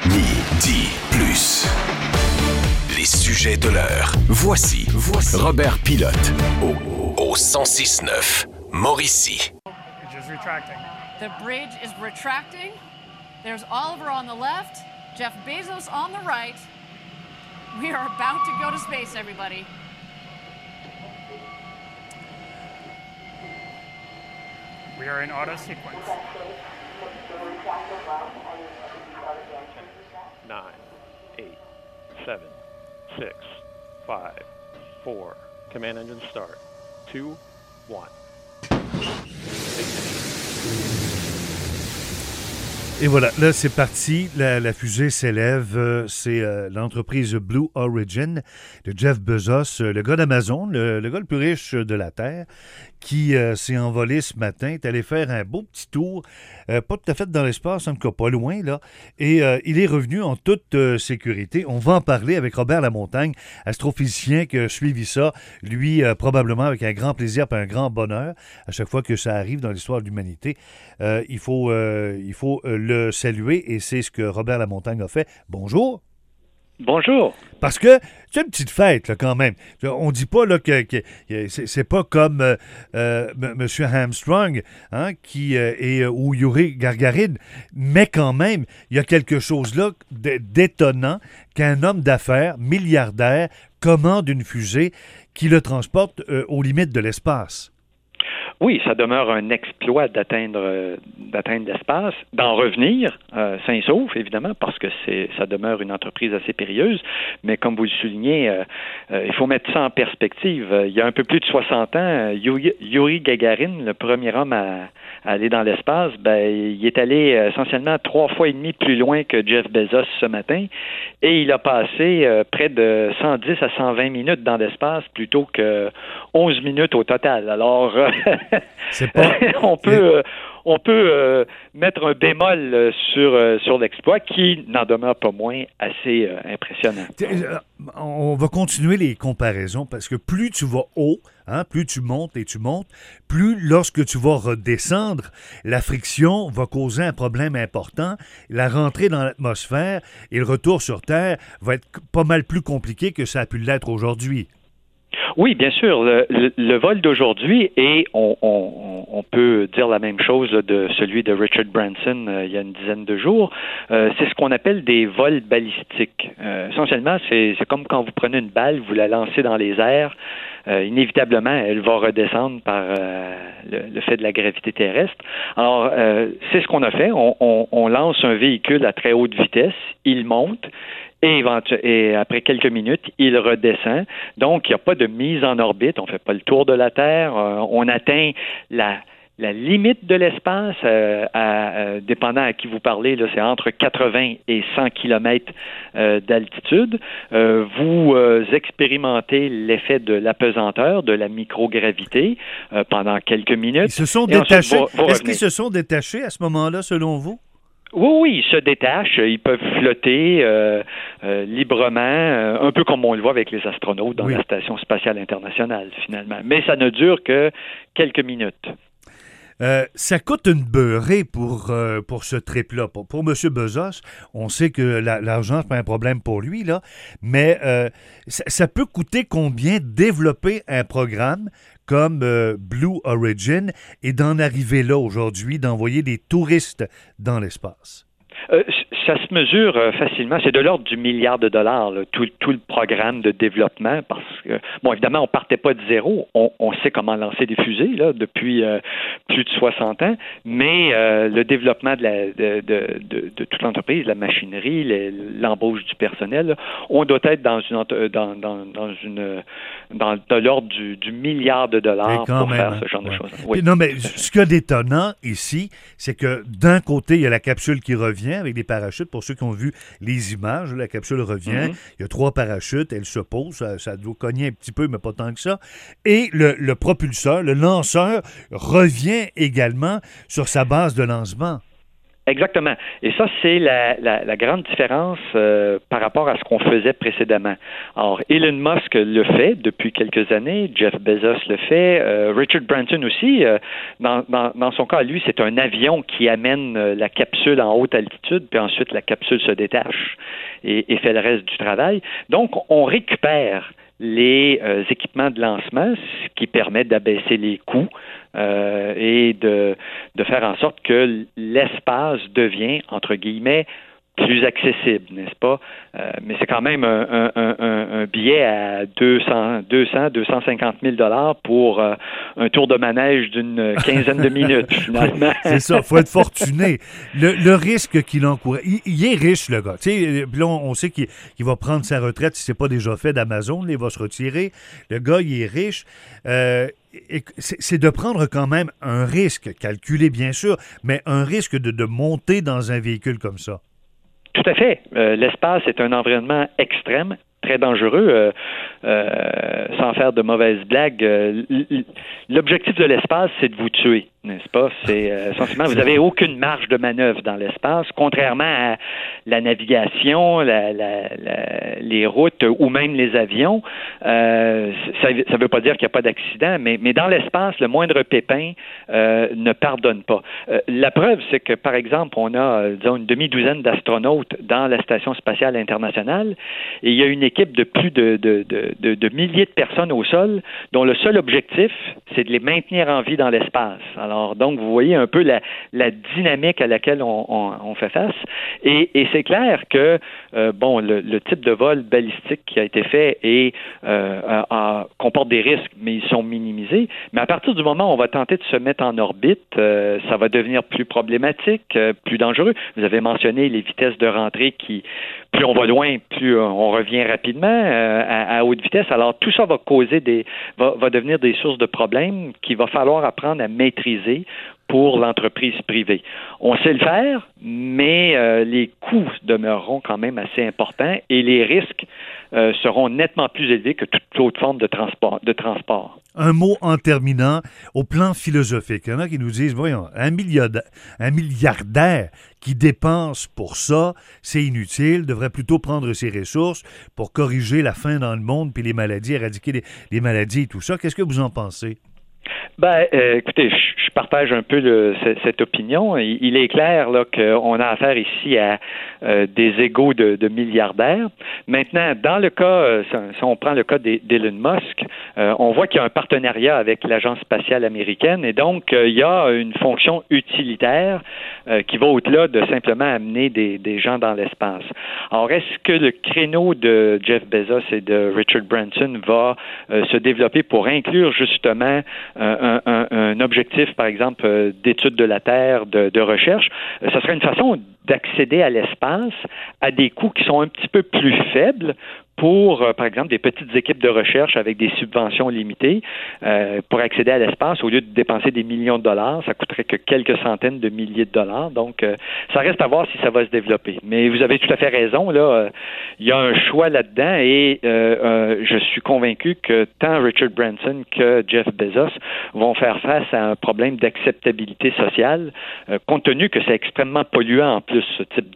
Midi plus. Les sujets de l'heure. Voici Robert Pilote au 106.9 Mauricie. Just retracting. The bridge is retracting. There's Oliver on the left, Jeff Bezos on the right. We are about to go to space, everybody. We are in auto sequence. 9, 8, 7, 6, 5, 4. Command engine start. 2, 1. Et voilà, là c'est parti, la fusée s'élève, c'est l'entreprise Blue Origin de Jeff Bezos, le gars d'Amazon, le gars le plus riche de la Terre, qui s'est envolé ce matin, est allé faire un beau petit tour, pas tout à fait dans l'espace, en tout cas pas loin, là, et il est revenu en toute sécurité. On va en parler avec Robert Lamontagne, astrophysicien qui a suivi ça, lui probablement avec un grand plaisir et un grand bonheur, à chaque fois que ça arrive dans l'histoire de l'humanité. Il faut le saluer et c'est ce que Robert Lamontagne a fait. Bonjour. Bonjour. Parce que c'est une petite fête, là, quand même. On dit pas là, que c'est pas comme M. Armstrong ou Yuri Gagarin, mais quand même, il y a quelque chose là d'étonnant qu'un homme d'affaires, milliardaire, commande une fusée qui le transporte aux limites de l'espace. Oui, ça demeure un exploit d'atteindre l'espace, d'en revenir sain et sauf, évidemment, parce que ça demeure une entreprise assez périlleuse. Mais comme vous le soulignez, il faut mettre ça en perspective. Il y a un peu plus de 60 ans, Yuri Gagarin, le premier homme à aller dans l'espace, il est allé essentiellement 3 fois et demi plus loin que Jeff Bezos ce matin, et il a passé près de 110 à 120 minutes dans l'espace plutôt que 11 minutes au total. Alors, c'est pas... on peut mettre un bémol sur l'exploit qui n'en demeure pas moins assez impressionnant. On va continuer les comparaisons parce que plus tu vas haut, plus tu montes et tu montes, plus lorsque tu vas redescendre, la friction va causer un problème important. La rentrée dans l'atmosphère et le retour sur Terre va être pas mal plus compliqué que ça a pu l'être aujourd'hui. Oui, bien sûr. Le vol d'aujourd'hui, et on peut dire la même chose de celui de Richard Branson il y a une dizaine de jours, c'est ce qu'on appelle des vols balistiques. Essentiellement, c'est comme quand vous prenez une balle, vous la lancez dans les airs, inévitablement, elle va redescendre par le fait de la gravité terrestre. Alors, c'est ce qu'on a fait. On lance un véhicule à très haute vitesse, il monte, et après quelques minutes, il redescend. Donc, il n'y a pas de mise en orbite. On ne fait pas le tour de la Terre. On atteint la limite de l'espace, dépendant à qui vous parlez, là, c'est entre 80 et 100 km d'altitude. Vous expérimentez l'effet de l'apesanteur, de la microgravité pendant quelques minutes. Ils se sont détachés. Est-ce qu'ils se sont détachés à ce moment-là, selon vous? Oui, ils se détachent, ils peuvent flotter librement, un peu comme on le voit avec les astronautes dans la Station spatiale internationale, finalement. Mais ça ne dure que quelques minutes. Ça coûte une beurrée pour ce trip-là. Pour M. Bezos, on sait que l'argent, c'est pas un problème pour lui, là, mais ça peut coûter combien développer un programme comme Blue Origin et d'en arriver là aujourd'hui, d'envoyer des touristes dans l'espace? Ça se mesure facilement. C'est de l'ordre du milliard de dollars, là, tout le programme de développement, parce que, bon, évidemment, on partait pas de zéro. On sait comment lancer des fusées là, depuis plus de 60 ans, mais le développement de toute l'entreprise, la machinerie, l'embauche du personnel, là, on doit être dans l'ordre du milliard de dollars pour faire ce genre de choses. Oui. Non, mais ce qu'il y a d'étonnant ici, c'est que d'un côté, il y a la capsule qui revient avec des parachutes. Pour ceux qui ont vu les images, la capsule revient. Il y a 3 parachutes, elle se pose, ça doit cogner un petit peu, mais pas tant que ça. Et le propulseur, le lanceur, revient également sur sa base de lancement. Exactement. Et ça, c'est la grande différence par rapport à ce qu'on faisait précédemment. Alors, Elon Musk le fait depuis quelques années, Jeff Bezos le fait, Richard Branson aussi. Dans son cas, lui, c'est un avion qui amène la capsule en haute altitude, puis ensuite la capsule se détache et fait le reste du travail. Donc, on récupère les équipements de lancement, ce qui permet d'abaisser les coûts et de faire en sorte que l'espace devient, entre guillemets, plus accessible, n'est-ce pas? Mais c'est quand même un billet à 250 000 $ pour un tour de manège d'une quinzaine de minutes, finalement. C'est ça, il faut être fortuné. Le risque qu'il encourt, il est riche, le gars. Tu sais, puis là, on sait qu'il va prendre sa retraite si ce n'est pas déjà fait d'Amazon, il va se retirer. Le gars, il est riche. C'est de prendre quand même un risque, calculé bien sûr, mais un risque de monter dans un véhicule comme ça. Tout à fait. L'espace est un environnement extrême, très dangereux, sans faire de mauvaises blagues. L'objectif de l'espace, c'est de vous tuer, n'est-ce pas? C'est essentiellement, vous n'avez aucune marge de manœuvre dans l'espace, contrairement à la navigation, les routes ou même les avions. Ça ne veut pas dire qu'il n'y a pas d'accident, mais dans l'espace, le moindre pépin ne pardonne pas. La preuve, c'est que, par exemple, on a, disons, une demi-douzaine d'astronautes dans la Station spatiale internationale, et il y a une équipe de plus de milliers de personnes au sol, dont le seul objectif, c'est de les maintenir en vie dans l'espace. Alors, donc, vous voyez un peu la dynamique à laquelle on fait face. Et c'est clair que, le type de vol balistique qui a été fait comporte des risques, mais ils sont minimisés. Mais à partir du moment où on va tenter de se mettre en orbite, ça va devenir plus problématique, plus dangereux. Vous avez mentionné les vitesses de rentrée qui, plus on va loin, plus on revient rapidement à haute vitesse. Alors, tout ça va va devenir des sources de problèmes qu'il va falloir apprendre à maîtriser pour l'entreprise privée. On sait le faire, mais les coûts demeureront quand même assez importants et les risques seront nettement plus élevés que toute autre forme de transport. Un mot en terminant, au plan philosophique. Il y en a qui nous disent, voyons, un milliardaire qui dépense pour ça, c'est inutile, devrait plutôt prendre ses ressources pour corriger la faim dans le monde puis les maladies, éradiquer les maladies et tout ça. Qu'est-ce que vous en pensez? Écoutez, je partage un peu cette opinion. Il est clair là qu'on a affaire ici à des égos de milliardaires. Maintenant, dans le cas, si on prend le cas d'Elon Musk, on voit qu'il y a un partenariat avec l'Agence spatiale américaine et donc il y a une fonction utilitaire qui va au-delà de simplement amener des gens dans l'espace. Alors, est-ce que le créneau de Jeff Bezos et de Richard Branson va se développer pour inclure justement un objectif, par exemple, d'étude de la Terre, de recherche? Ça serait une façon d'accéder à l'espace à des coûts qui sont un petit peu plus faibles pour, par exemple, des petites équipes de recherche avec des subventions limitées. Pour accéder à l'espace, au lieu de dépenser des millions de dollars, ça coûterait que quelques centaines de milliers de dollars. Donc, ça reste à voir si ça va se développer. Mais vous avez tout à fait raison. Là, il y a un choix là-dedans et je suis convaincu que tant Richard Branson que Jeff Bezos vont faire face à un problème d'acceptabilité sociale, compte tenu que c'est extrêmement polluant en plus ce type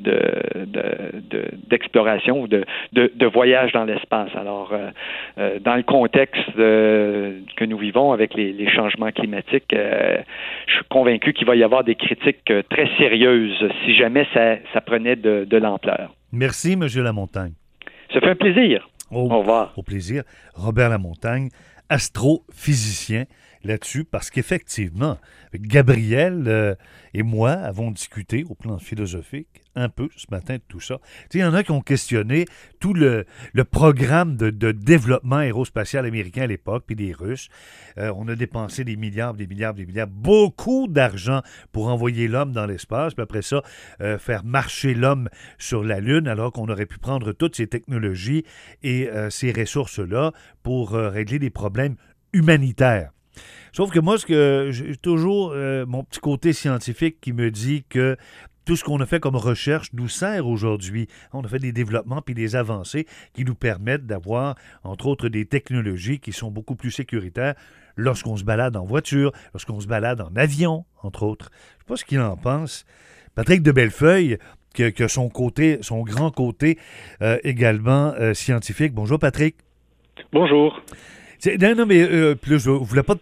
d'exploration ou de voyage dans l'espace. Alors, dans le contexte que nous vivons avec les changements climatiques, je suis convaincu qu'il va y avoir des critiques très sérieuses si jamais ça prenait de l'ampleur. Merci, M. Lamontagne. Ça fait un plaisir. Au revoir. Au plaisir. Robert Lamontagne, astrophysicien, là-dessus, parce qu'effectivement, Gabriel et moi avons discuté au plan philosophique un peu ce matin de tout ça. Tu sais, il y en a qui ont questionné tout le programme de développement aérospatial américain à l'époque, puis des Russes. On a dépensé des milliards, beaucoup d'argent pour envoyer l'homme dans l'espace, puis après ça, faire marcher l'homme sur la Lune, alors qu'on aurait pu prendre toutes ces technologies et ces ressources-là pour régler des problèmes humanitaires. Sauf que moi, j'ai toujours mon petit côté scientifique qui me dit que tout ce qu'on a fait comme recherche nous sert aujourd'hui. On a fait des développements puis des avancées qui nous permettent d'avoir, entre autres, des technologies qui sont beaucoup plus sécuritaires lorsqu'on se balade en voiture, lorsqu'on se balade en avion, entre autres. Je ne sais pas ce qu'il en pense, Patrick de Bellefeuille, qui a son grand côté également scientifique. Bonjour, Patrick. Bonjour. Non, mais je voulais pas